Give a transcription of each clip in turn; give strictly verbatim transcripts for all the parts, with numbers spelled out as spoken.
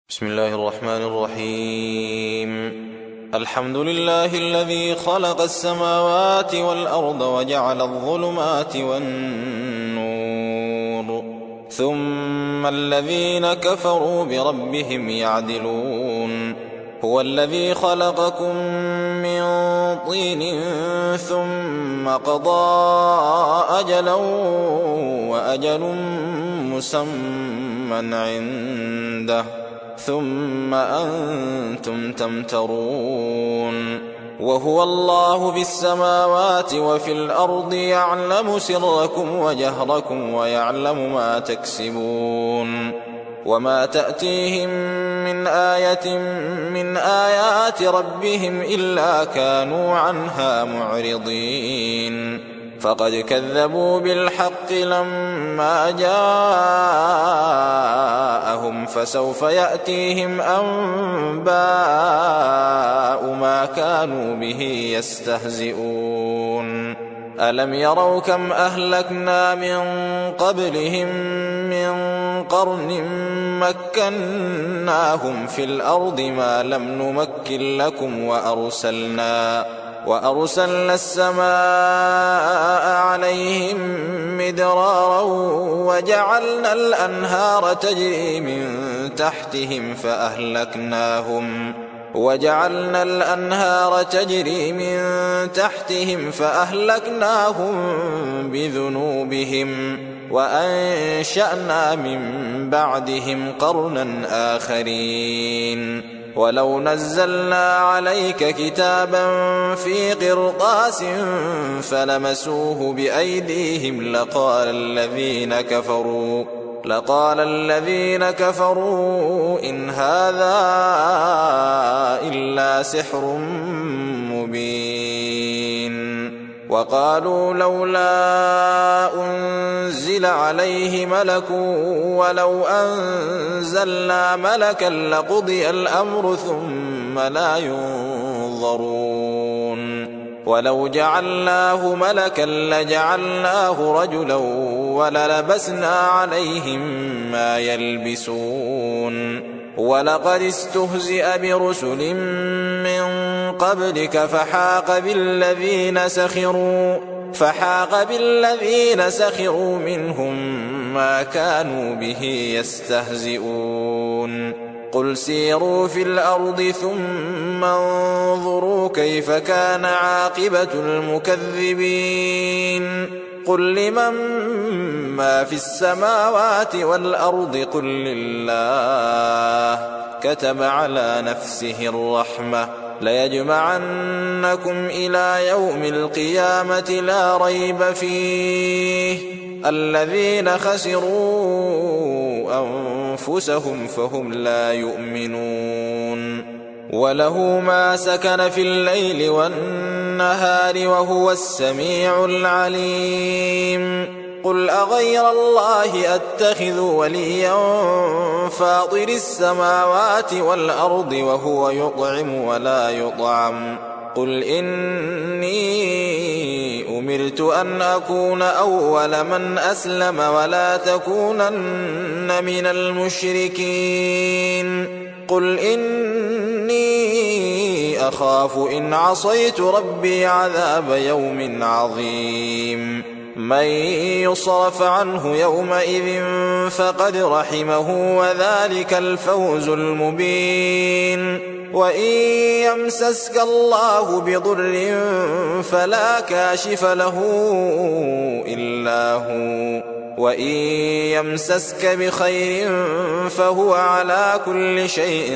بسم الله الرحمن الرحيم. الحمد لله الذي خلق السماوات والأرض وجعل الظلمات والنور ثم الذين كفروا بربهم يعدلون. هو الذي خلقكم من طين ثم قضى أجلا وأجل مسمى عنده ثم أنتم تمترون. وهو الله في السماوات وفي الأرض يعلم سركم وجهركم ويعلم ما تكسبون. وما تأتيهم من آية من آيات ربهم إلا كانوا عنها معرضين. فقد كذبوا بالحق لما جاءهم فسوف يأتيهم أنباء ما كانوا به يستهزئون. ألم يروا كم أهلكنا من قبلهم من قرن مكناهم في الأرض ما لم نمكن لكم وأرسلنا وأرسلنا السماء عليهم مدرارا وجعلنا الأنهار تجري من تحتهم فأهلكناهم وجعلنا الأنهار تجري من تحتهم فأهلكناهم بذنوبهم وأنشأنا من بعدهم قرنا آخرين. ولو نزلنا عليك كتابا في قرطاس فلمسوه بأيديهم لقال الذين كفروا لقال الذين كفروا إن هذا إلا سحر مبين. وقالوا لولا أنزل عليه ملك ولو أنزلنا ملكا لقضي الأمر ثم لا ينظرون. ولو جعلناه ملكا لجعلناه رجلا وللبسنا عليهم ما يلبسون. ولقد استهزئ برسل من قبلك فحاق بالذين سخروا فحاق بالذين سخروا منهم ما كانوا به يستهزئون. قل سيروا في الأرض ثم انظروا كيف كان عاقبة المكذبين. قل لمن ما في السماوات والأرض قل لله كتب على نفسه الرحمة ليجمعنكم إلى يوم القيامة لا ريب فيه. الذين خسروا أنفسهم فهم لا يؤمنون. وله ما سكن في الليل والنهار وهو السميع العليم. قل أغير الله أتخذ وليا فاطر السماوات والأرض وهو يطعم ولا يطعم. قل إني أمرت أن أكون أول من أسلم ولا تكونن من المشركين. قل إني أخاف إن عصيت ربي عذاب يوم عظيم. من يصرف عنه يومئذ فقد رحمه وذلك الفوز المبين. وإن يمسسك الله بضر فلا كاشف له إلا هو وإن يمسسك بخير فهو على كل شيء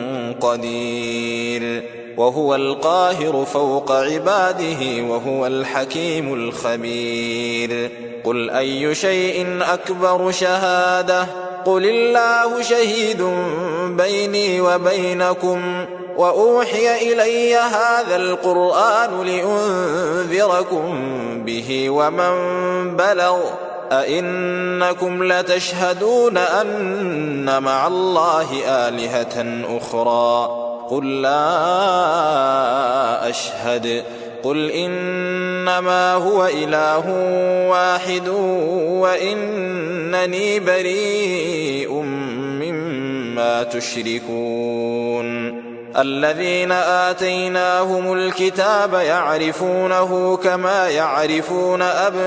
قدير. وهو القاهر فوق عباده وهو الحكيم الخبير. قل أي شيء أكبر شهادة قل الله شهيد بيني وبينكم وأوحي إلي هذا القرآن لأنذركم به ومن بلغ أئنكم لتشهدون أن مع الله آلهة أخرى قل لا أشهد قل إنما هو إله واحد وإنني بريء مما ما تشركون الذين آتيناهم الكتاب يعرفونه كما يعرفون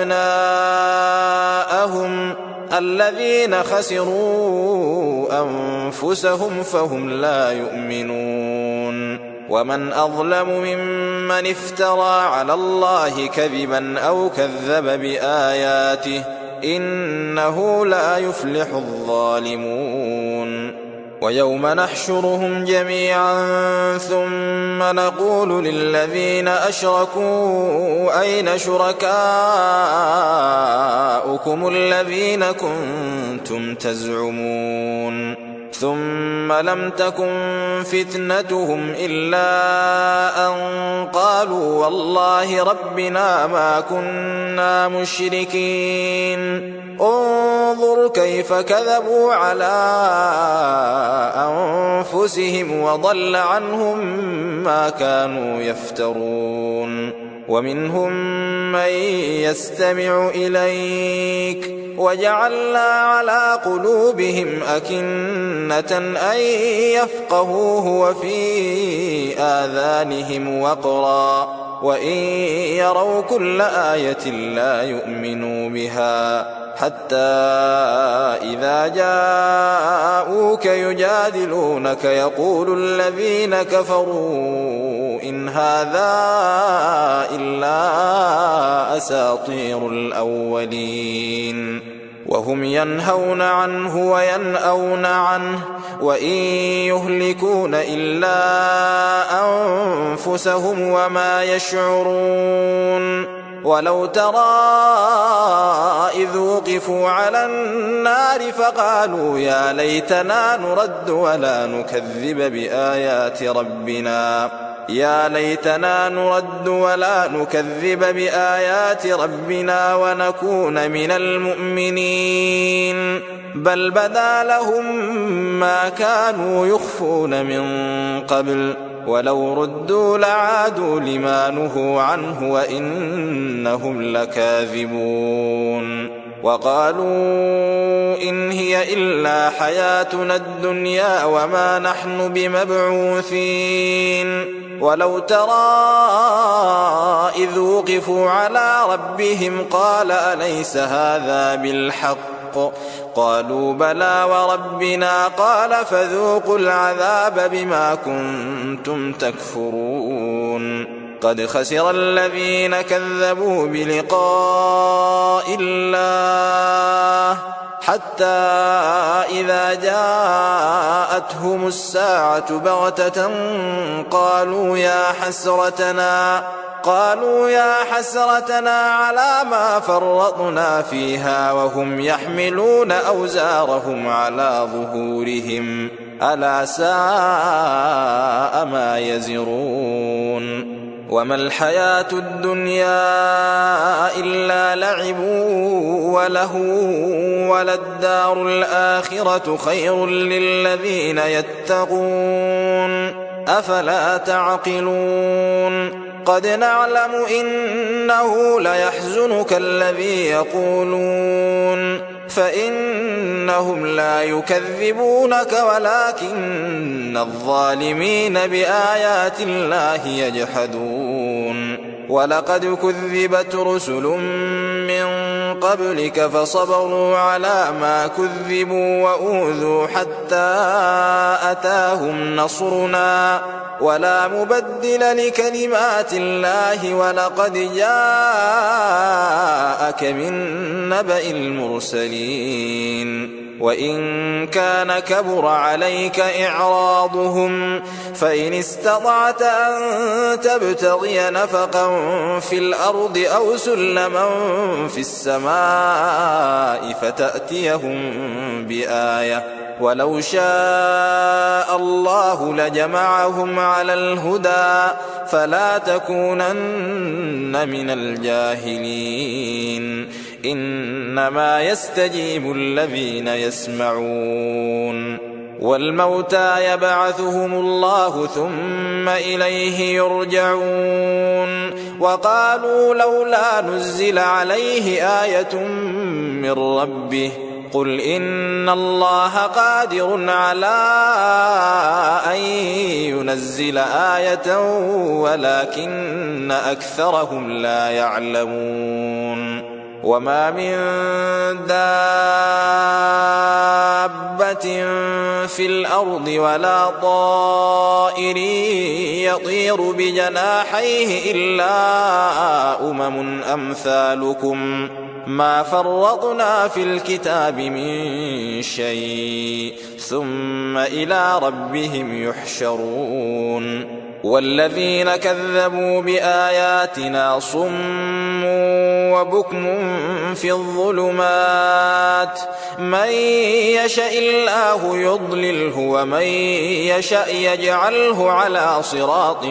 أبناءهم الذين خسروا أنفسهم فهم لا يؤمنون ومن أظلم ممن افترى على الله كذبا أو كذب بآياته إنه لا يفلح الظالمون ويوم نحشرهم جميعا ثم نقول للذين أشركوا أين شركاؤكم الذين كنتم تزعمون ثم لم تكن فتنتهم إلا أن قالوا والله ربنا ما كنا مشركين انظر كيف كذبوا على أنفسهم وضل عنهم ما كانوا يفترون ومنهم من يستمع إليك وجعلنا على قلوبهم أكنة أن يفقهوه وفي آذانهم وقرا وإن يروا كل آية لا يؤمنوا بها حتى إذا جاءوك يجادلونك يقول الذين كفروا إن هذا إلا أساطير الأولين وهم ينهون عنه وينأون عنه وإن يهلكون إلا أنفسهم وما يشعرون ولو ترى إذ وقفوا على النار فقالوا يا ليتنا نرد ولا نكذب بآيات ربنا يا ليتنا نرد ولا نكذب بآيات ربنا ونكون من المؤمنين بل بدا لهم ما كانوا يخفون من قبل ولو ردوا لعادوا لما نهوا عنه وإنهم لكاذبون وقالوا إن هي إلا حياتنا الدنيا وما نحن بمبعوثين ولو ترى إذ وقفوا على ربهم قال أليس هذا بالحق قالوا بلى وربنا قال فذوقوا العذاب بما كنتم تكفرون قد خسر الذين كذبوا بلقاء الله حتى إذا جاءتهم الساعة بغتة قالوا يا حسرتنا قالوا يا حسرتنا على ما فرطنا فيها وهم يحملون أوزارهم على ظهورهم ألا ساء ما يزرون وما الحياة الدنيا إلا لعب ولهو وللدار الآخرة خير للذين يتقون أفلا تعقلون قد نعلم إنه ليحزنك الذي يقولون فإنهم لا يكذبونك ولكن الظالمين بآيات الله يجحدون ولقد كذبت رسل من قبلك فصبروا على ما كذبوا وأوذوا حتى أتاهم نصرنا ولا مبدل لكلمات الله ولقد جاءك من نبأ المرسلين وإن كان كبر عليك إعراضهم فإن استطعت أن تبتغي نفقا في الأرض أو سلما في السماء فتأتيهم بآية ولو شاء الله لجمعهم على الهدى فلا تكونن من الجاهلين إنما يستجيب الذين يسمعون والموتى يبعثهم الله ثم إليه يرجعون وقالوا لولا نزل عليه آية من ربه قل إن الله قادر على أن ينزل آية ولكن أكثرهم لا يعلمون وما من دابة في الأرض ولا طائر يطير بجناحيه إلا أمم أمثالكم ما فرطنا في الكتاب من شيء ثم إلى ربهم يحشرون والذين كذبوا بآياتنا صم وبكم في الظلمات من يشاء الله يضلله ومن يشاء يجعله على صراط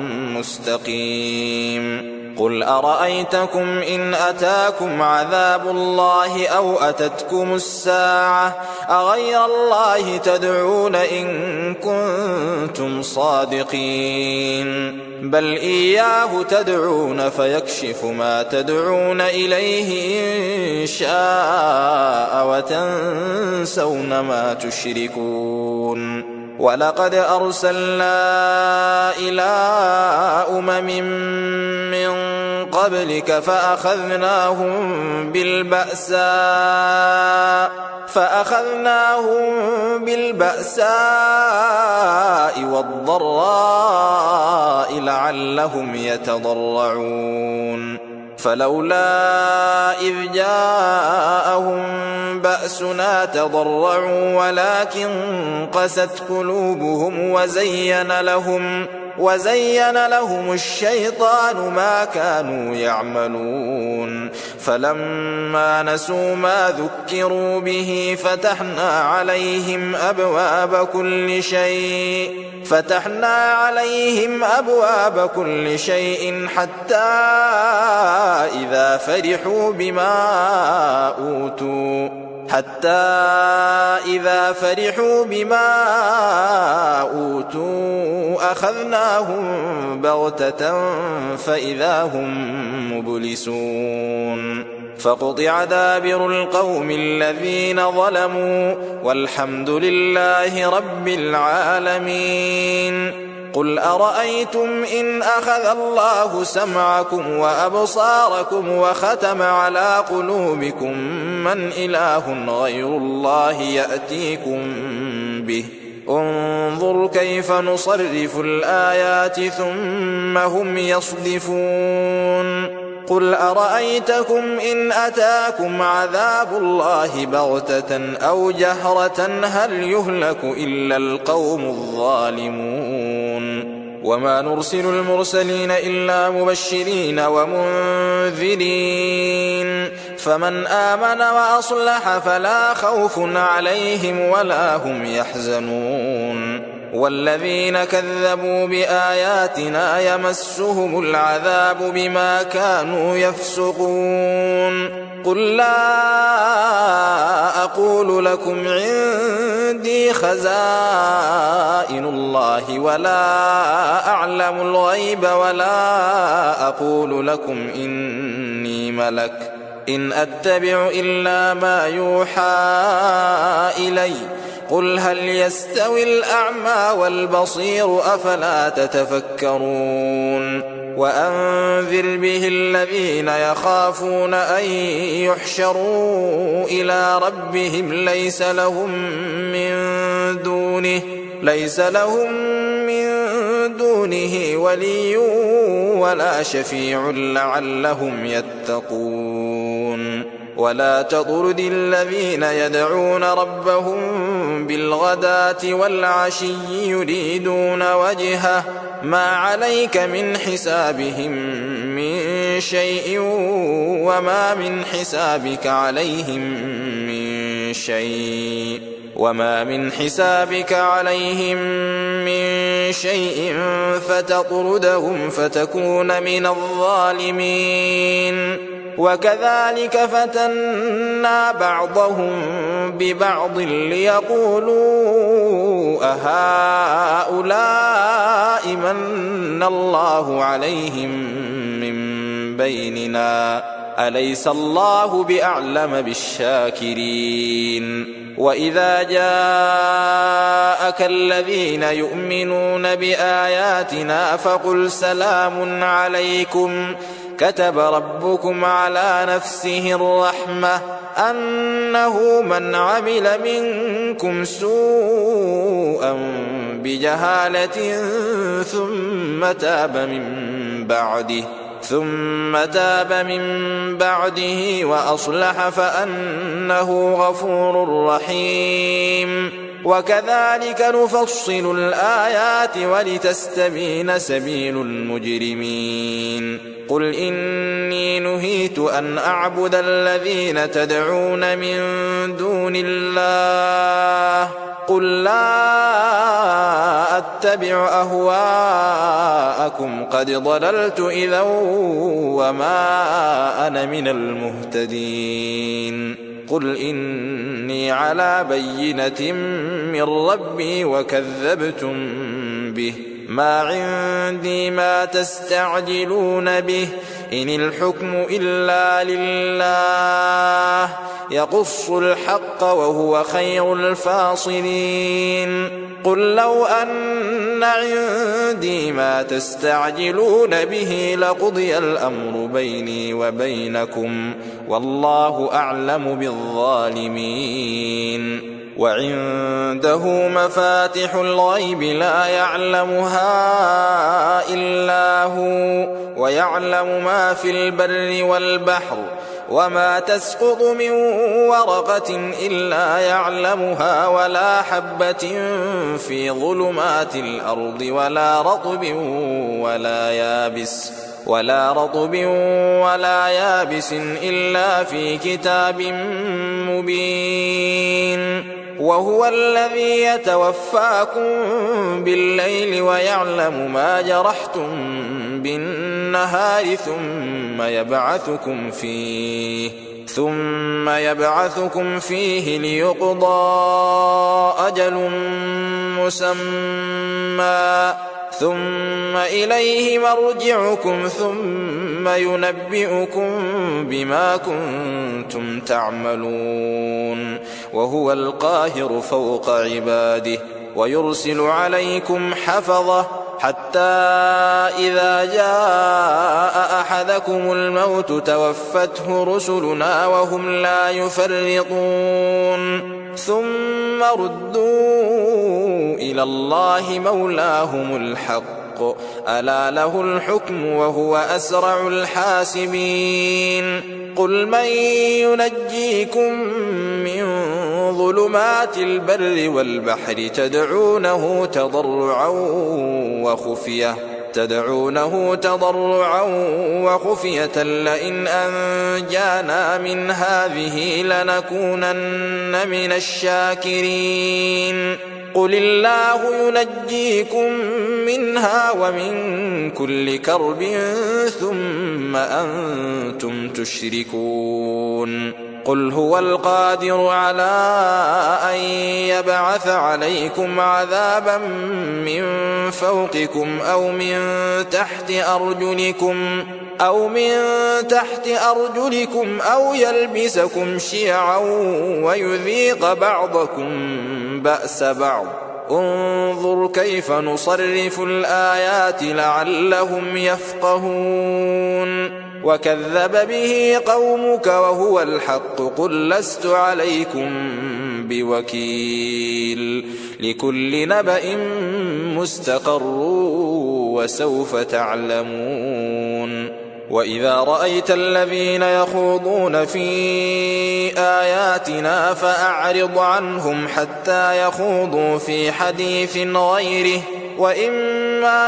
مستقيم قل أرأيتكم إن أتاكم عذاب الله أو أتتكم الساعة أغير الله تدعون إن كنتم صادقين بل إياه تدعون فيكشف ما تدعون إليه إن شاء وتنسون ما تشركون ولقد أرسلنا إلى أمم من قبلك فأخذناهم بالبأساء فأخذناهم بالبأساء والضراء لعلهم يتضرعون فلولا إذ جاءهم بأسنا تضرعوا ولكن قست قلوبهم وزين لهم وزين لهم الشيطان ما كانوا يعملون فلما نسوا ما ذكروا به فتحنا عليهم أبواب كل شيء فتحنا عليهم أبواب كل شيء حتى إذا فرحوا بما أوتوا حتى إذا فرحوا بما أوتوا أخذناهم بغتة فإذا هم مبلسون فقطع دابر القوم الذين ظلموا والحمد لله رب العالمين قل أرأيتم إن أخذ الله سمعكم وأبصاركم وختم على قلوبكم من إله غير الله يأتيكم به انظر كيف نصرف الآيات ثم هم يصدفون قل أرأيتكم إن أتاكم عذاب الله بغتة أو جهرة هل يهلك إلا القوم الظالمون وما نرسل المرسلين إلا مبشرين ومنذرين فمن آمن وأصلح فلا خوف عليهم ولا هم يحزنون والذين كذبوا بآياتنا يمسهم العذاب بما كانوا يفسقون قل لا أقول لكم عندي خزائن الله ولا أعلم الغيب ولا أقول لكم إني ملك إن أتبع إلا ما يوحى إلي قل هل يستوي الأعمى والبصير أفلا تتفكرون وأنذر به الذين يخافون أن يحشروا إلى ربهم ليس لهم من دونه ليس لهم من دونه ولي ولا شفيع لعلهم يتقون ولا تطرد الذين يدعون ربهم بالغداة والعشي يريدون وجهه ما عليك من حسابهم من شيء وما من حسابك عليهم من شيء وما من حسابك عليهم من شيء فتطردهم فتكون من الظالمين وكذلك فتنا بعضهم ببعض ليقولوا أهؤلاء من الله عليهم من بيننا أليس الله بأعلم بالشاكرين وإذا جاءك الذين يؤمنون بآياتنا فقل سلام عليكم كتب ربكم على نفسه الرحمة أنه من عمل منكم سوءا بجهالة ثم تاب من بعده ثم تاب من بعده وأصلح فأنه غفور رحيم وكذلك نفصل الآيات ولتستبين سبيل المجرمين قل إني نهيت أن أعبد الذين تدعون من دون الله قل لا أتبع أهواءكم قد ضللت إذا وما أنا من المهتدين قل إني على بينة من ربي وكذبتم به ما عندي ما تستعجلون به إن الحكم إلا لله يقص الحق وهو خير الفاصلين قل لو أن عندي ما تستعجلون به لقضي الأمر بيني وبينكم والله أعلم بالظالمين وعنده مفاتح الغيب لا يعلمها إلا هو ويعلم ما في البر والبحر وما تسقط من ورقة إلا يعلمها ولا حبة في ظلمات الأرض ولا رطب ولا يابس ولا رطب ولا يابس إلا في كتاب مبين وهو الذي يتوفاكم بالليل ويعلم ما جرحتم بالنهار ثم يبعثكم فيه ثم يبعثكم فيه ليقضى أجل مسمى ثم إليه مرجعكم ثم ينبئكم بما كنتم تعملون وهو القاهر فوق عباده ويرسل عليكم حفظة حتى إذا جاء أحدكم الموت توفته رسلنا وهم لا يفرطون ثم ردوا إلى الله مولاهم الحق ألا له الحكم وهو أسرع الحاسبين قل من ينجيكم من ظلمات البر والبحر تدعونه تضرعا وخفية تدعونه تضرعا وخفية لئن أنجانا من هذه لنكونن من الشاكرين قل الله ينجيكم منها ومن كل كرب ثم أنتم تشركون قل هو القادر على أن يبعث عليكم عذابا من فوقكم أو من تحت أرجلكم أو من تحت أرجلكم أو يلبسكم شيعا ويذيق بعضكم بأس بعض انظر كيف نصرف الآيات لعلهم يفقهون وكذب به قومك وهو الحق قل لست عليكم بوكيل لكل نبأ مستقر وسوف تعلمون وإذا رأيت الذين يخوضون في آياتنا فأعرض عنهم حتى يخوضوا في حديث غيره وإما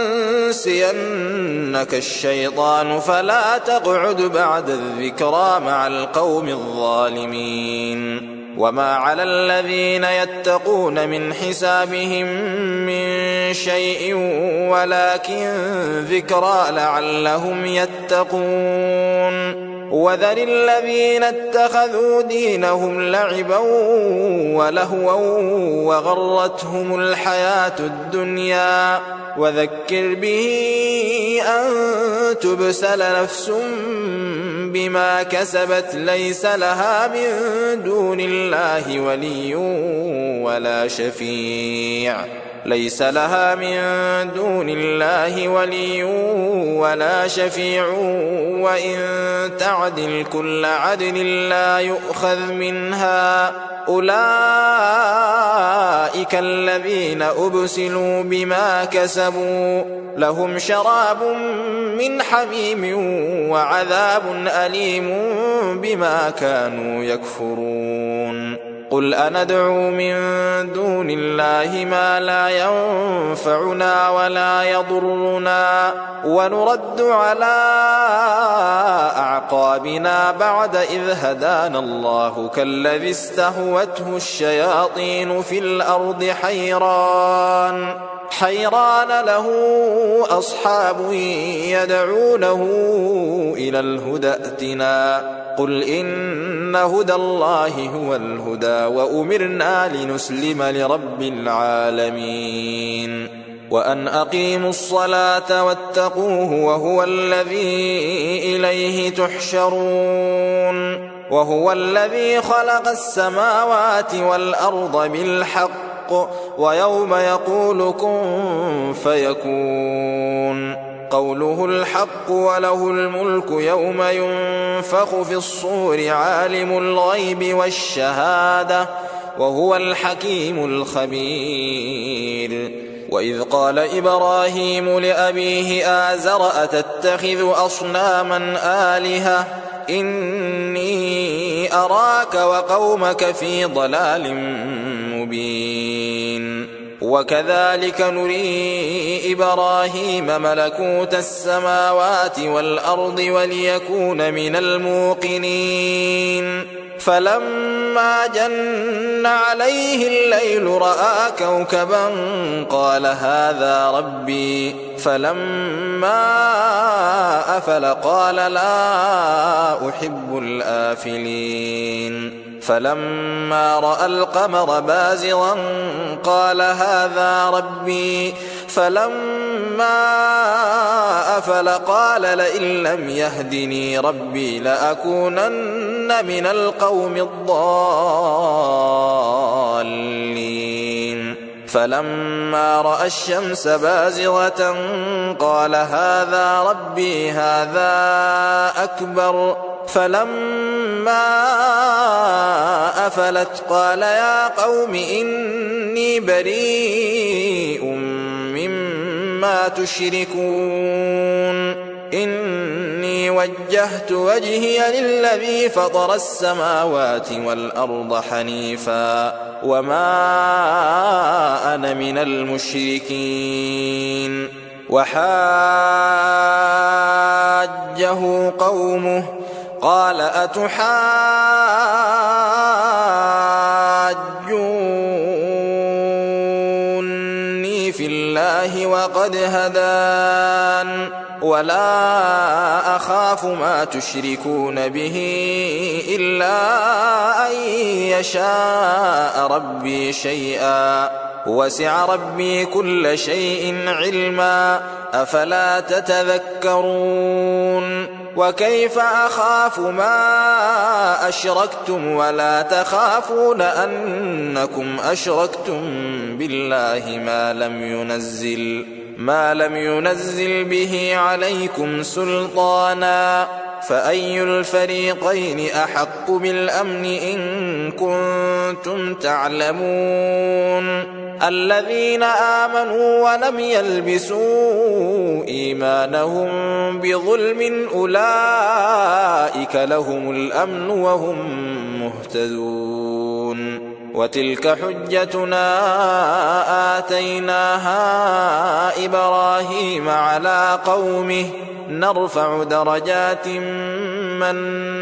ينسينك الشيطان فلا تقعد بعد الذكرى مع القوم الظالمين وما على الذين يتقون من حسابهم من شيء ولكن ذكرى لعلهم يتقون وذر الذين اتخذوا دينهم لعبا ولهوا وغرتهم الحياة الدنيا وذكر به أن تبسل نفس بما كسبت ليس لها من دون الله ولي ولا شفيع ليس لها من دون الله ولي ولا شفيع وإن تعدل كل عدل لا يؤخذ منها أولئك الذين أبسلوا بما كسبوا لهم شراب من حميم وعذاب أليم بما كانوا يكفرون قل أندعو من دون الله ما لا ينفعنا ولا يضرنا ونرد على أعقابنا بعد إذ هدانا الله كالذي استهوته الشياطين في الأرض حيران حيران له أصحاب يدعونه إلى الهدى ائتنا قل إن هدى الله هو الهدى وأمرنا لنسلم لرب العالمين وأن أقيموا الصلاة واتقوه وهو الذي إليه تحشرون وهو الذي خلق السماوات والأرض بالحق ويوم يقول كن فيكون قوله الحق وله الملك يوم ينفخ في الصور عالم الغيب والشهادة وهو الحكيم الخبير وإذ قال إبراهيم لأبيه آزر أتتخذ أصناما آلهة إني أراك وقومك في ضلال مبين وكذلك نري إبراهيم ملكوت السماوات والأرض وليكون من الموقنين فلما جن عليه الليل رأى كوكبا قال هذا ربي فلما أفل قال لا أحب الآفلين فلما رأى القمر بازغا قال هذا ربي فلما أفل قال لئن لم يهدني ربي لأكونن من القوم الضالين فلما رأى الشمس بازغة قال هذا ربي هذا أكبر فلما أفلت قال يا قوم إني بريء مما تشركون إني وجهت وجهي للذي فطر السماوات والأرض حنيفا وما أنا من المشركين وحاجه قومه قال أتحاجوني في الله وقد هدان ولا أخاف ما تشركون به إلا أن يشاء ربي شيئا وسع ربي كل شيء علما أفلا تتذكرون وكيف أخاف ما أشركتم ولا تخافون أنكم أشركتم بالله ما لم ينزل ما لم ينزل به عليكم سلطانا فأي الفريقين أحق بالأمن إن كنتم تعلمون الذين آمنوا ولم يلبسوا إيمانهم بظلم أولئك لهم الأمن وهم مهتدون وتلك حجتنا آتيناها إبراهيم على قومه نرفع درجات من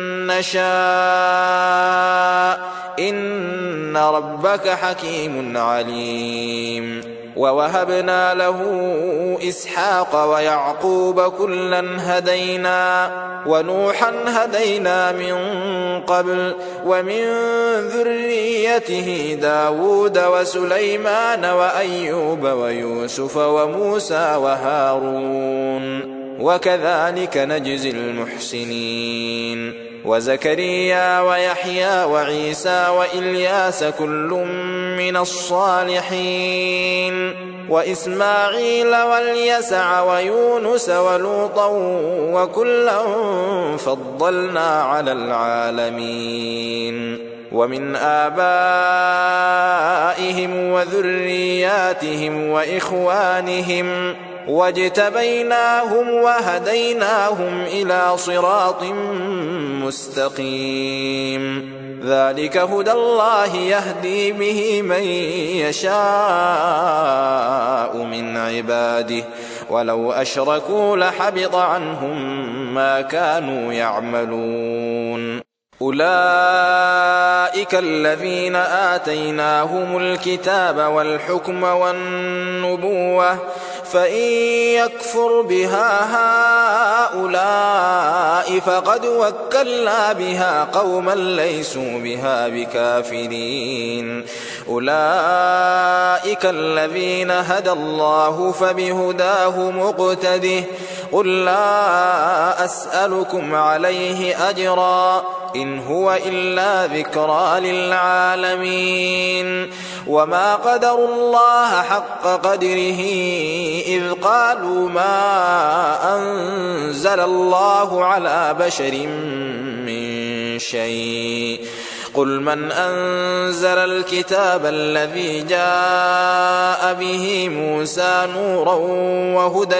نشاء إن ربك حكيم عليم ووهبنا له إسحاق ويعقوب كلا هدينا ونوحا هدينا من قبل ومن ذريته داود وسليمان وأيوب ويوسف وموسى وهارون وكذلك نجزي المحسنين وزكريا ويحيى وعيسى وإلياس كل من الصالحين وإسماعيل واليسع ويونس ولوطا وكلا فضلنا على العالمين ومن آبائهم وذرياتهم وإخوانهم واجتبيناهم وهديناهم إلى صراط مستقيم ذلك هدى الله يهدي به من يشاء من عباده ولو أشركوا لحبط عنهم ما كانوا يعملون أولئك الذين آتيناهم الكتاب والحكم والنبوة فإن يكفر بها هؤلاء فقد وكلنا بها قوما ليسوا بها بكافرين أولئك الذين هدى الله فبهداه مقتده قل لا أسألكم عليه أجرا إن هو إلا ذكرى للعالمين وما قدروا الله حق قدره إذ قالوا ما أنزل الله على بشر من شيء قل من أنزل الكتاب الذي جاء به موسى نورا وهدى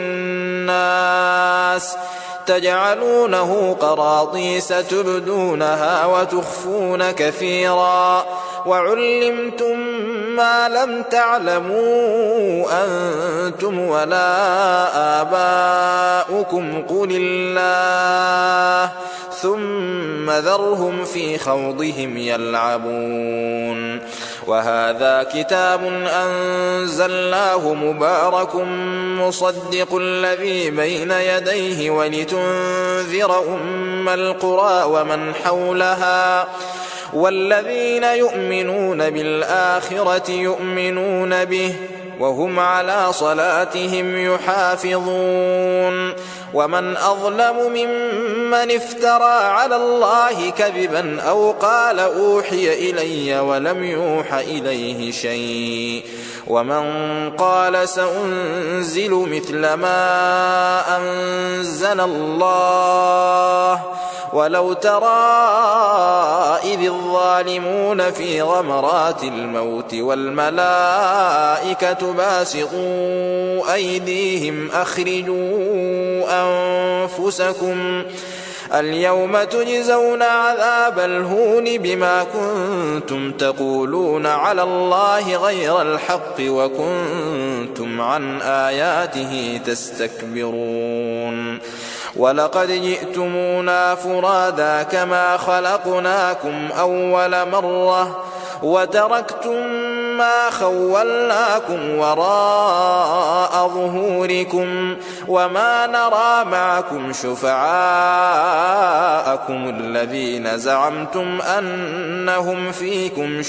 للناس تجعلونه قراطيس تبدونها وتخفون كثيرا وعلمتم ما لم تعلموا أنتم ولا آباؤكم قل الله ثم ذرهم في خوضهم يلعبون وهذا كتاب أنزلناه مبارك مصدق الذي بين يديه ولتنذر أم القرى ومن حولها والذين يؤمنون بالآخرة يؤمنون به وهم على صلاتهم يحافظون ومن أظلم ممن افترى على الله كذبا أو قال أوحي إلي ولم يوح إليه شيء ومن قال سأنزل مثل ما أنزل الله ولو ترى إذ الظالمون في غمرات الموت والملائكة باسطوا أيديهم أخرجوا أنفسكم اليوم تجزون عذاب الهون بما كنتم تقولون على الله غير الحق وكنتم عن آياته تستكبرون ولقد جئتمونا فرادا كما خلقناكم أول مرة وتركتم ما خولناكم وراء ظهوركم وما نرى معكم شفعاءكم الذين زعمتم أنهم فيكم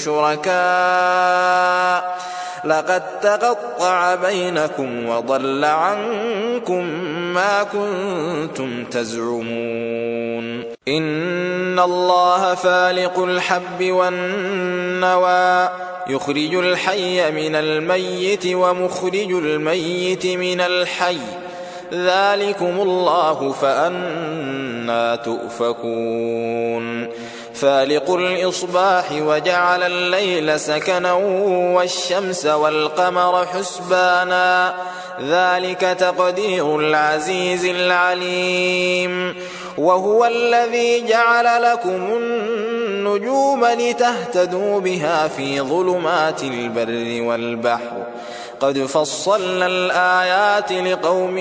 شركاء لقد تقطع بينكم وضل عنكم ما كنتم تزعمون إن الله فالق الحب والنوى يخرج الحي من الميت ومخرج الميت من الحي ذلكم الله فأنى تؤفكون فالق الإصباح وجعل الليل سكنا والشمس والقمر حسبانا ذلك تقدير العزيز العليم وهو الذي جعل لكم النجوم لتهتدوا بها في ظلمات البر والبحر قد فصلنا الآيات لقوم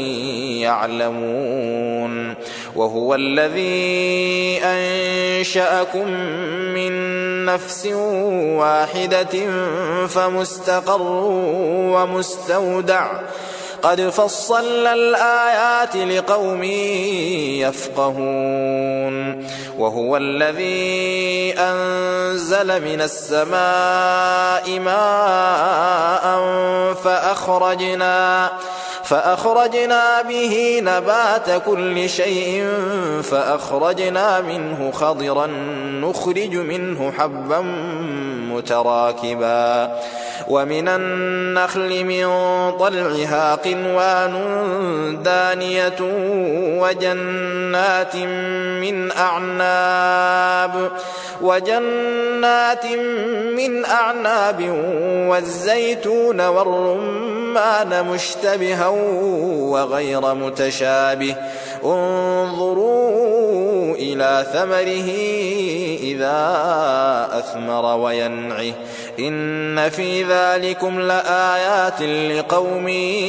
يعلمون وهو الذي أنشأكم من نفس واحدة فمستقر ومستودع قد فصلنا الآيات لقوم يفقهون وهو الذي أنزل من السماء ماء فأخرجنا فأخرجنا به نبات كل شيء فأخرجنا منه خضرا نخرج منه حبا متراكبا ومن النخل من طلعها قنوان دانية وجنات من أعناب وجنات من أعناب والزيتون والرمان مشتبها وغير متشابه انظروا إلى ثمره إذا أثمر وينعه إن في ذلكم لآيات لقوم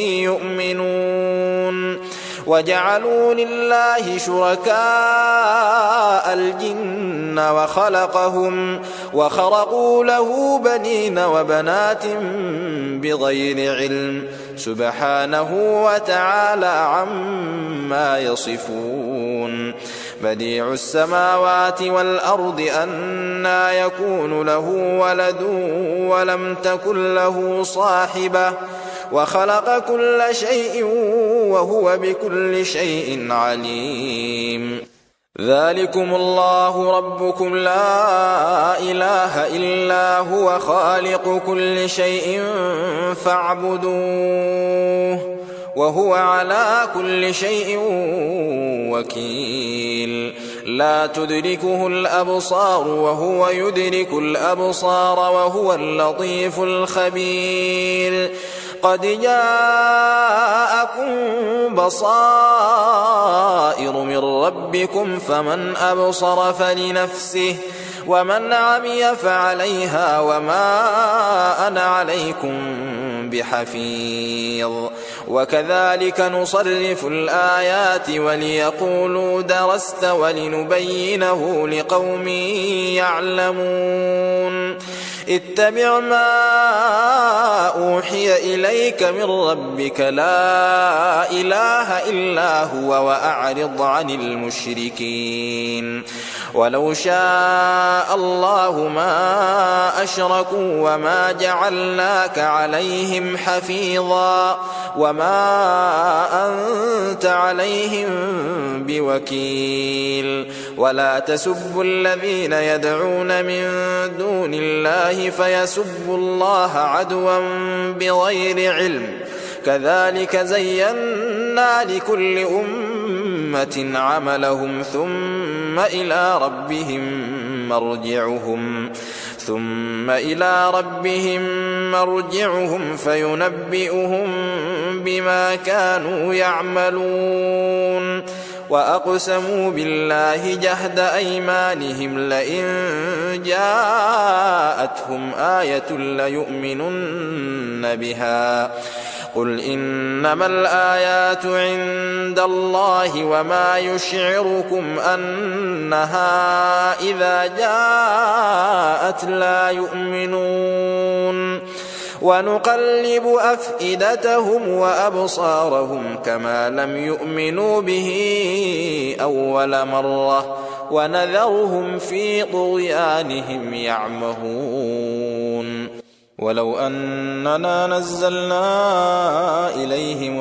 يؤمنون وجعلوا لله شركاء الجن وخلقهم وخرقوا له بنين وبنات بغير علم سبحانه وتعالى عما يصفون بديع السماوات والأرض أنى يكون له ولد ولم تكن له صاحبة وخلق كل شيء وهو بكل شيء عليم ذلكم الله ربكم لا إله إلا هو خالق كل شيء فاعبدوه وهو على كل شيء وكيل لا تدركه الأبصار وهو يدرك الأبصار وهو اللطيف الخبير قد جاءكم بصائر من ربكم فمن أبصر فلنفسه ومن عمي فعليها وما أنا عليكم بحفيظ وكذلك نصرف الآيات وليقولوا درست ولنبينه لقوم يعلمون اتبع ما أوحي إليك من ربك لا إله إلا هو وأعرض عن المشركين ولو شاء الله ما أشركوا وما جعلناك عليهم حفيظا وما أنت عليهم بوكيل ولا تسبوا الذين يدعون من دون الله فيسبوا الله عدوا بغير علم كذلك زينا لكل أمة عملهم ثم إلى ربهم مرجعهم ثم إلى ربهم مرجعهم فينبئهم بما كانوا يعملون وأقسموا بالله جهد أيمانهم لئن جاءتهم آية ليؤمنن بها قل إنما الآيات عند الله وما يشعركم أنها إذا جاءت لا يؤمنون ونقلب أفئدتهم وأبصارهم كما لم يؤمنوا به أول مرة ونذرهم في طغيانهم يعمهون ولو أننا نزلنا إليهم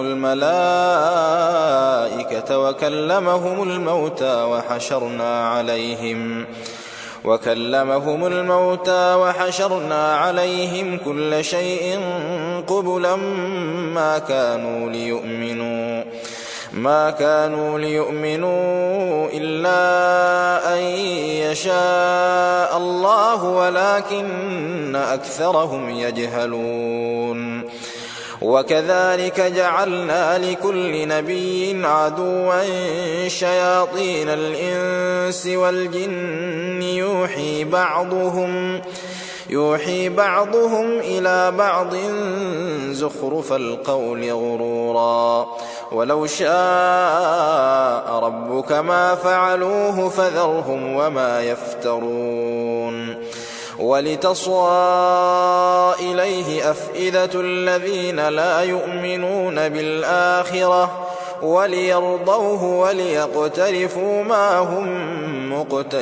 الملائكة وكلمهم الموتى وحشرنا عليهم وكلمهم الموتى وحشرنا عليهم كل شيء قبلا ما كانوا ليؤمنوا ما كانوا ليؤمنوا إلا أن يشاء الله ولكن أكثرهم يجهلون وكذلك جعلنا لكل نبي عدوا شياطين الإنس والجن يوحي بعضهم يوحي بعضهم إلى بعض زخرف القول غرورا ولو شاء ربك ما فعلوه فذرهم وما يفترون ولتصغى إليه أفئدة الذين لا يؤمنون بالآخرة وليرضوه وليقترفوا ما هم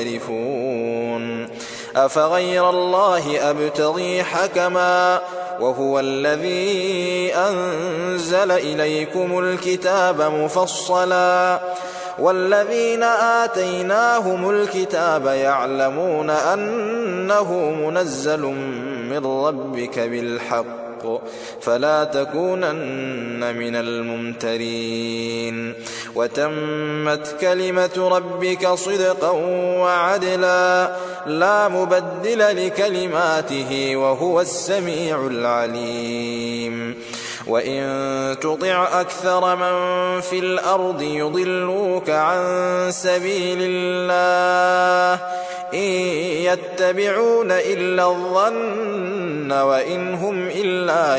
مقترفون أفغير الله أبتغي حكما وهو الذي أنزل إليكم الكتاب مفصلا والذين آتيناهم الكتاب يعلمون أنه منزل من ربك بالحق فلا تكونن من الممترين وتمت كلمة ربك صدقا وعدلا لا مبدل لكلماته وهو السميع العليم وإن تطع أكثر من في الأرض يضلوك عن سبيل الله إن يتبعون إلا الظن وإن هم إلا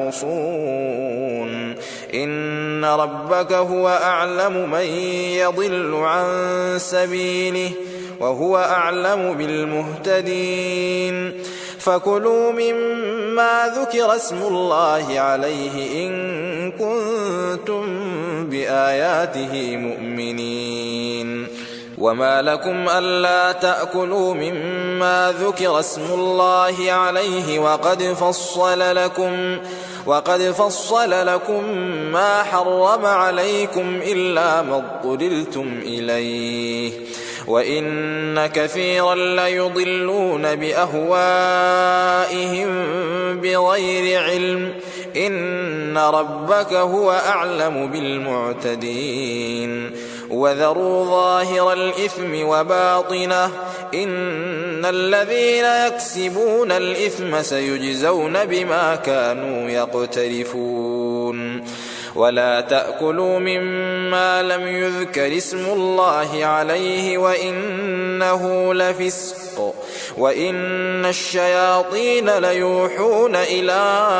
يخرصون إن ربك هو أعلم من يضل عن سبيله وهو أعلم بالمهتدين فكلوا مما ذكر اسم الله عليه إن كنتم بآياته مؤمنين وما لكم ألا تأكلوا مما ذكر اسم الله عليه وقد فصل لكم وقد فصل لكم ما حرم عليكم إلا ما اضطررتم إليه وإن كثيرا ليضلون بأهوائهم بغير علم إن ربك هو أعلم بالمعتدين وذروا ظاهر الإثم وباطنه إن الذين يكسبون الإثم سيجزون بما كانوا يقترفون ولا تأكلوا مما لم يذكر اسم الله عليه وإنه لفسق وإن الشياطين ليوحون إلى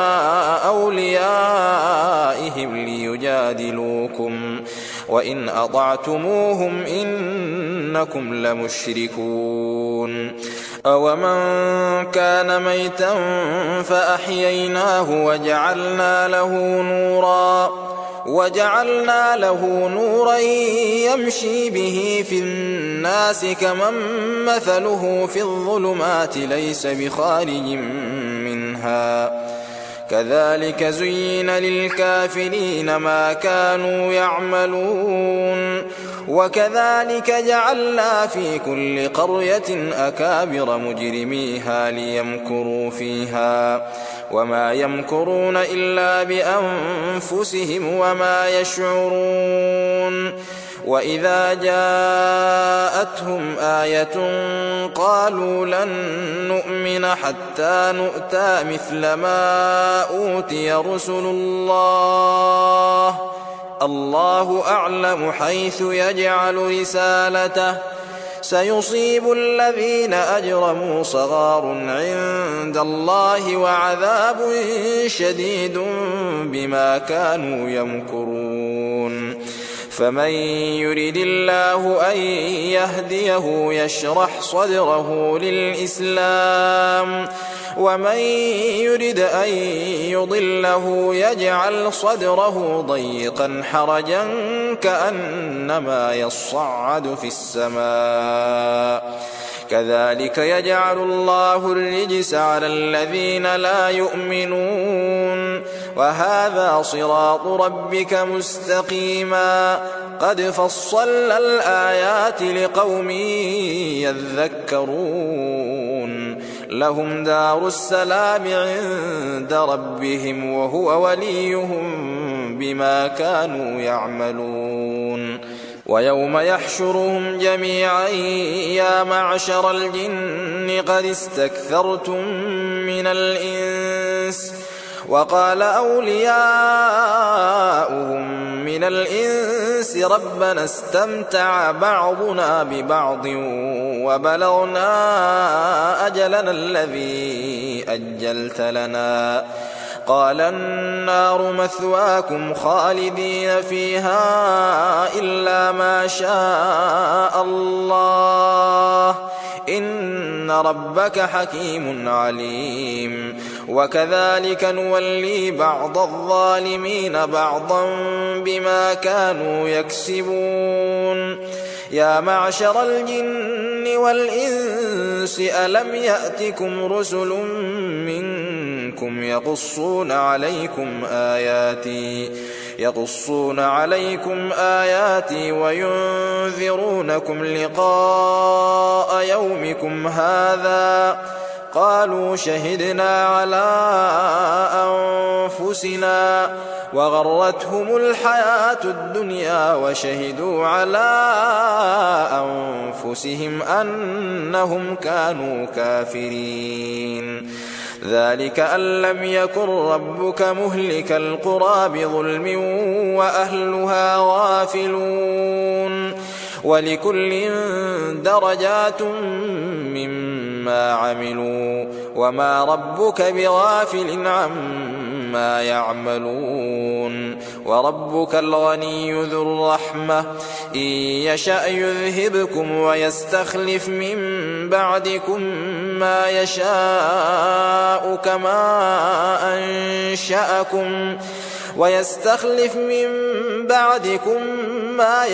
أوليائهم ليجادلوكم وإن أطعتموهم إنكم لمشركون أومن كان ميتا فأحييناه وجعلنا له نورا وجعلنا له نورا يمشي به في الناس كمن مثله في الظلمات ليس بخارج منها كذلك زين للكافرين ما كانوا يعملون وكذلك جعلنا في كل قرية أكابر مجرميها ليمكروا فيها وما يمكرون إلا بأنفسهم وما يشعرون وإذا جاءتهم آية قالوا لن نؤمن حتى نؤتى مثل ما أوتي رسل الله الله أعلم حيث يجعل رسالته سيصيب الذين أجرموا صغار عند الله وعذاب شديد بما كانوا يمكرون فمن يرد الله أن يهديه يشرح صدره للإسلام ومن يرد أن يضله يجعل صدره ضيقا حرجا كأنما يصعد في السماء كذلك يجعل الله الرجس على الذين لا يؤمنون وهذا صراط ربك مستقيما قد فصلنا الآيات لقوم يذكرون لهم دار السلام عند ربهم وهو وليهم بما كانوا يعملون ويوم يحشرهم جميعا يا معشر الجن قد استكثرتم من الإنس وقال أولياؤهم من الإنس ربنا استمتع بعضنا ببعض وبلغنا أجلنا الذي أجلت لنا قال النار مثواكم خالدين فيها إلا ما شاء الله إن ربك حكيم عليم وكذلك نولي بعض الظالمين بعضا بما كانوا يكسبون يا معشر الجن والإنس ألم يأتكم رسل منكم يقصون عليكم آياتي يقصون عليكم آياتي وينذرونكم لقاء يومكم هذا قالوا شهدنا على أنفسنا وغرتهم الحياة الدنيا وشهدوا على أنفسهم أنهم كانوا كافرين ذلك أن لم يكن ربك مهلك القرى بظلم وأهلها غافلون ولكل درجات مما عملوا وما ربك بغافل عما يعملون وربك الغني ذو الرحمة إن يشأ يذهبكم ويستخلف من بعدكم ما يشاء كما أنشأكم ويستخلف من بعدكم ما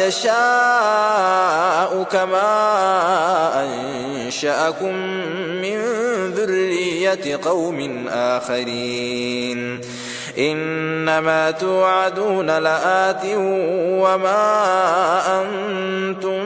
يشاء كما أنشأكم من ذرية قوم آخرين إنما توعدون لآت وما أنتم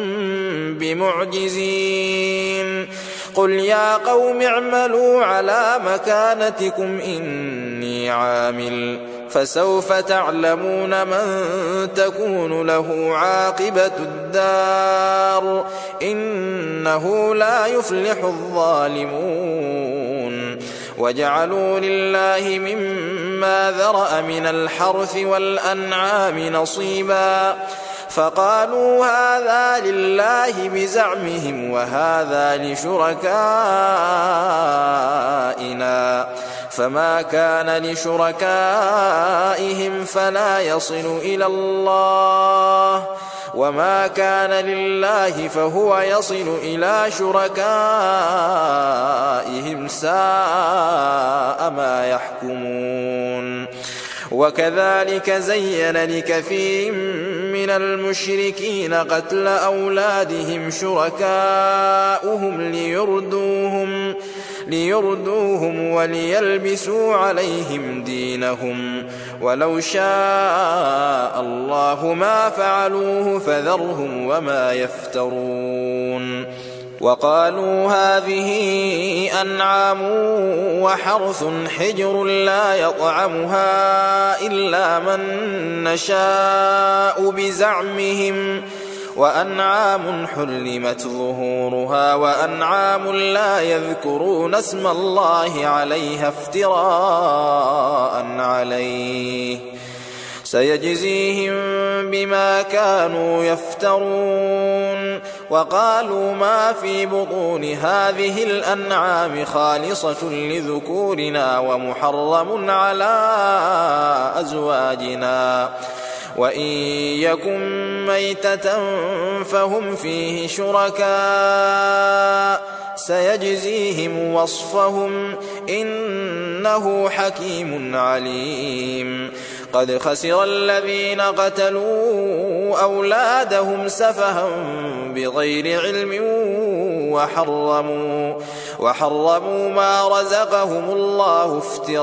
بمعجزين قل يا قوم اعملوا على مكانتكم إني عامل فسوف تعلمون من تكون له عاقبة الدار إنه لا يفلح الظالمون وجعلوا لله مما ذرأ من الحرث والأنعام نصيبا فقالوا هذا لله بزعمهم وهذا لشركائنا فما كان لشركائهم فلا يصل إلى الله وما كان لله فهو يصل إلى شركائهم ساء ما يحكمون وكذلك زين لكثير من المشركين قتل أولادهم شركاؤهم ليردوهم ليردوهم وليلبسوا عليهم دينهم ولو شاء الله ما فعلوه فذرهم وما يفترون وقالوا هذه أنعام وحرث حجر لا يطعمها إلا من نشاء بزعمهم وأنعام حرمت ظهورها وأنعام لا يذكرون اسم الله عليها افتراء عليه سيجزيهم بما كانوا يفترون وقالوا ما في بطون هذه الأنعام خالصة لذكورنا ومحرم على أزواجنا وإن يكن ميتة فهم فيه شركاء سيجزيهم وصفهم إنه حكيم عليم قد خسر الذين قتلوا أولادهم سفها بغير علم وحرموا, وحرموا ما رزقهم الله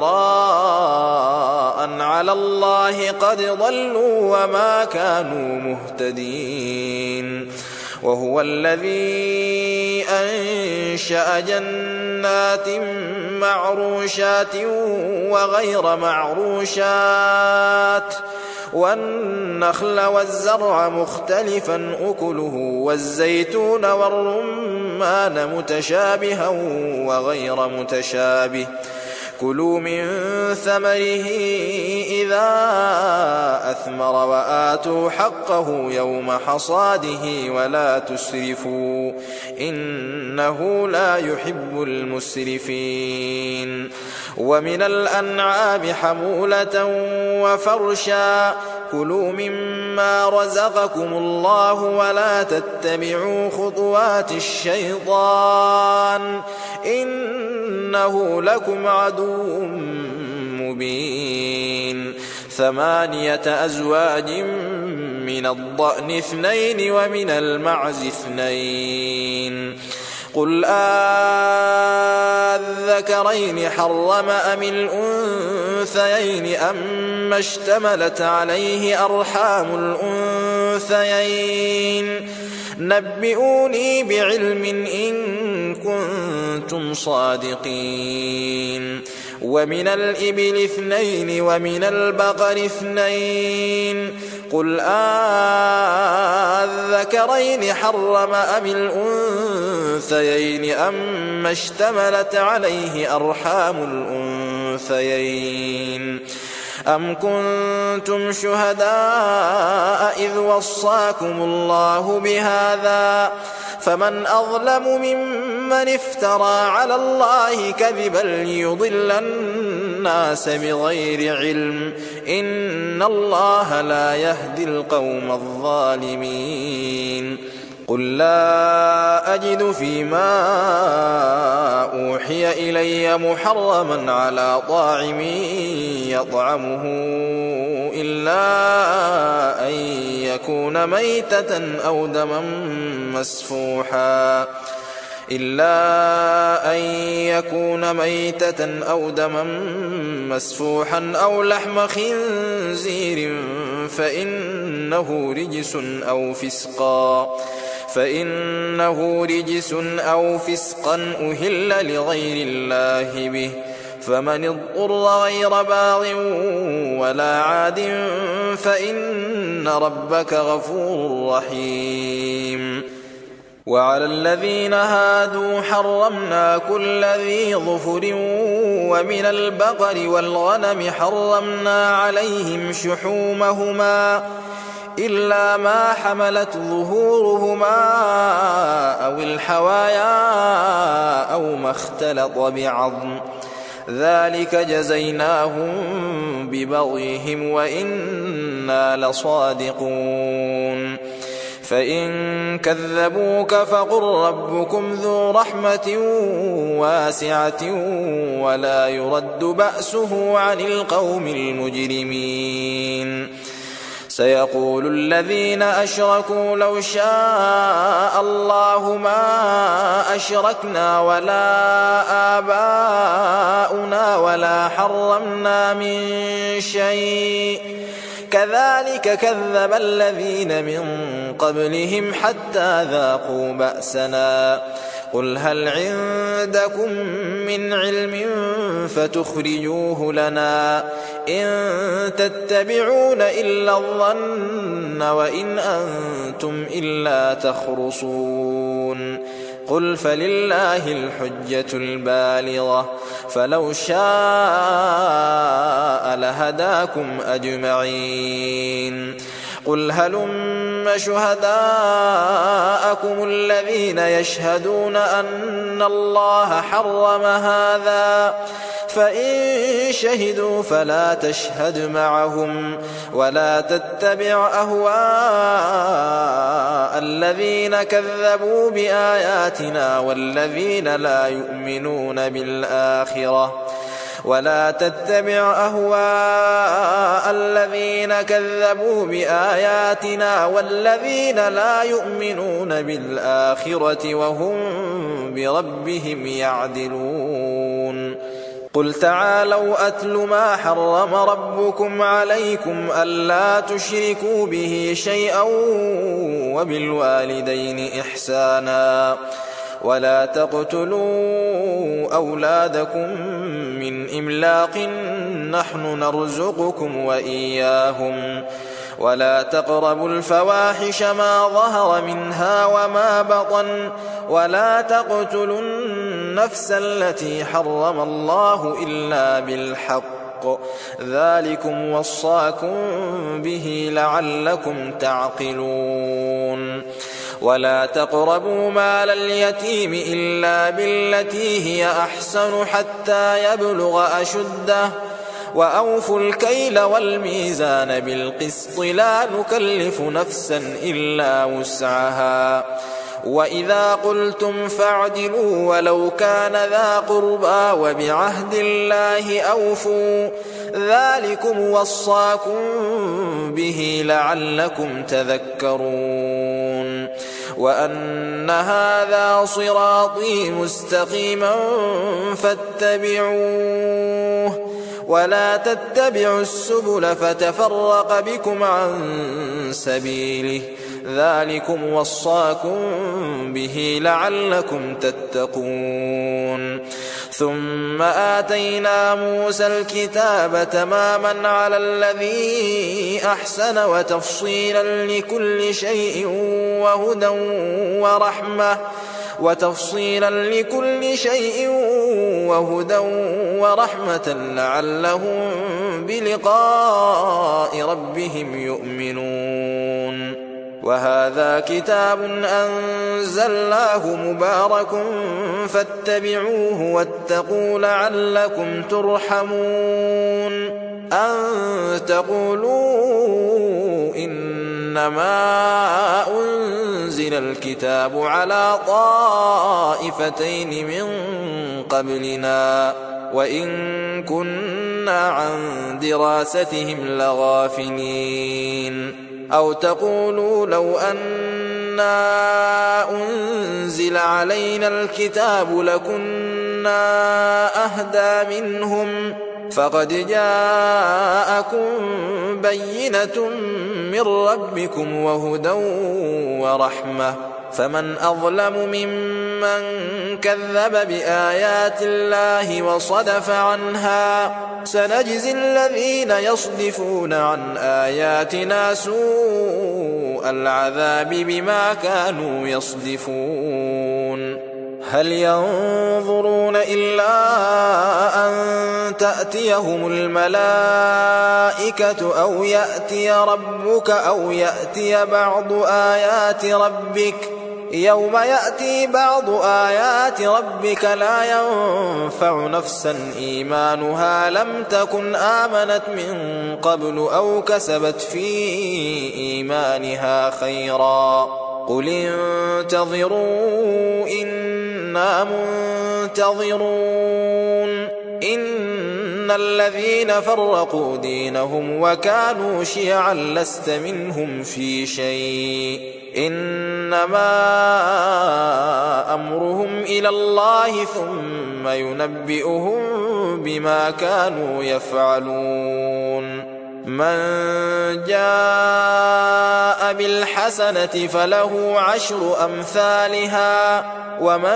افتراء على الله قد ضلوا وما كانوا مهتدين وهو الذي أنشأ جنات معروشات وغير معروشات والنخل والزرع مختلفا أكله والزيتون والرمان متشابها وغير متشابه كلوا من ثمره إذا أثمر وآتى وآتوا حقه يوم حصاده ولا تسرفوا إنه لا يحب المسرفين ومن الأنعام حمولة وفرشا كلوا مما رزقكم الله ولا تتبعوا خطوات الشيطان إنه لكم عدو مبين ثمانية أزواج من الضأن اثنين ومن المعز اثنين قل آذكرين حرم أم الأنثيين أما اشتملت عليه أرحام الأنثيين نبئوني بعلم إن كنتم صادقين ومن الإبل اثنين ومن البقر اثنين قل آذكرين حرم أم الأنثيين أما اشتملت عليه أرحام الأنثيين أم كنتم شهداء إذ وصاكم الله بهذا فمن أظلم ممن افترى على الله كذبا ليضل الناس بغير علم إن الله لا يهدي القوم الظالمين قل لا أجد فيما أوحي إلي محرما على طاعم يطعمه إلا أن يكون ميتة أو دما مسفوحا إلا أن يكون ميتة أو دما مسفوحا أو لحم خنزير فإنه رجس أو فسقا فإنه رجس أو فسقا أهل لغير الله به فمن اضطر غير باغ ولا عاد فإن ربك غفور رحيم وعلى الذين هادوا حرمنا كل ذي ظفر ومن البقر والغنم حرمنا عليهم شحومهما إلا ما حملت ظهورهما أو الحوايا أو ما اختلط بعظم ذلك جزيناهم ببغيهم وإنا لصادقون فإن كذبوك فقل ربكم ذو رحمة واسعة ولا يرد بأسه عن القوم المجرمين سيقول الذين أشركوا لو شاء الله ما أشركنا ولا آباؤنا ولا حرمنا من شيء كذلك كذب الذين من قبلهم حتى ذاقوا بأسنا قل هل عندكم من علم فتخرجوه لنا إن تتبعون إلا الظن وإن أنتم إلا تخرصون قل فلله الحجة البالغة فلو شاء لهداكم أجمعين قل هلم شهداءكم الذين يشهدون أن الله حرم هذا فإن شهدوا فلا تشهد معهم ولا تتبع أهواء الذين كذبوا بآياتنا والذين لا يؤمنون بالآخرة ولا تتبع أهواء الذين كذبوا بآياتنا والذين لا يؤمنون بالآخرة وهم بربهم يعدلون قل تعالوا أتل ما حرم ربكم عليكم ألا تشركوا به شيئا وبالوالدين إحسانا ولا تقتلوا أولادكم من إملاق نحن نرزقكم وإياهم ولا تقربوا الفواحش ما ظهر منها وما بطن ولا تقتلوا النفس التي حرم الله إلا بالحق بالحق ذلكم وصاكم به لعلكم تعقلون ولا تقربوا مال اليتيم إلا بالتي هي أحسن حتى يبلغ أشده وأوفوا الكيل والميزان بالقسط لا نكلف نفسا إلا وسعها وإذا قلتم فاعدلوا ولو كان ذا قربى وبعهد الله أوفوا ذلكم وصاكم به لعلكم تذكرون وأن هذا صراطي مستقيما فاتبعوه ولا تتبعوا السبل فتفرق بكم عن سبيله ذلكم وصاكم به لعلكم تتقون ثم آتينا موسى الكتاب تماما على الذي أحسن وتفصيلا لكل شيء وهدى ورحمة وتفصيلا لكل شيء وهدى ورحمة لعلهم بلقاء ربهم يؤمنون وهذا كتاب أنزلناه مبارك فاتبعوه واتقوا لعلكم ترحمون أن تقولوا إنما أنزل الكتاب على طائفتين من قبلنا وإن كنا عن دراستهم لغافلين أو تقولوا لو أنا أنزل علينا الكتاب لكنا أهدى منهم فقد جاءكم بينة من ربكم وهدى ورحمة فمن أظلم ممن كذب بآيات الله وصدف عنها سنجزي الذين يصدفون عن آياتنا سوء العذاب بما كانوا يصدفون هل ينظرون إلا أن تأتيهم الملائكة أو يأتي ربك أو يأتي بعض آيات ربك يوم يأتي بعض آيات ربك لا ينفع نفسا إيمانها لم تكن آمنت من قبل أو كسبت في إيمانها خيرا قل انتظروا إنا منتظرون إن الذين فرقوا دينهم وكانوا شيعا لست منهم في شيء إنما أمرهم إلى الله ثم ينبئهم بما كانوا يفعلون من جاء بالحسنة فله عشر أمثالها ومن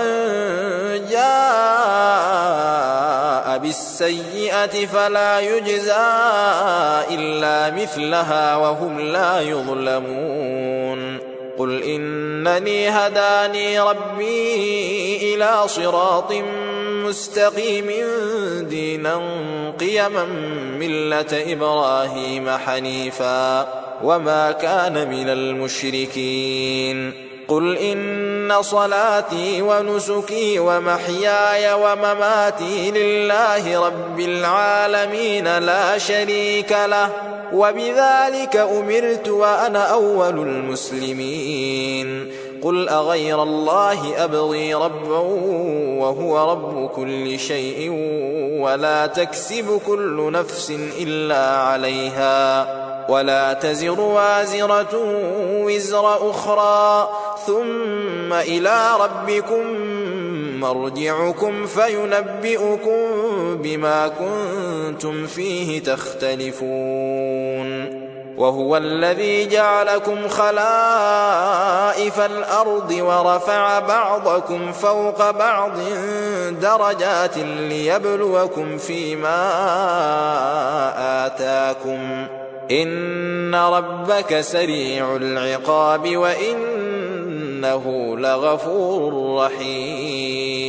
جاء بالسيئة فلا يجزى إلا مثلها وهم لا يظلمون قل إنني هداني ربي إلى صراط مستقيم دينا قيما ملة إبراهيم حنيفا وما كان من المشركين قل إن صلاتي ونسكي ومحياي ومماتي لله رب العالمين لا شريك له وبذلك أمرت وأنا أول المسلمين قل أغير الله أبغي ربا وهو رب كل شيء ولا تكسب كل نفس إلا عليها ولا تزر وازرة وزر أخرى ثم إلى ربكم مرجعكم فينبئكم بما كنتم فيه تختلفون وهو الذي جعلكم خلائف الأرض ورفع بعضكم فوق بعض درجات ليبلوكم فيما آتاكم إن ربك سريع العقاب وإنه لغفور رحيم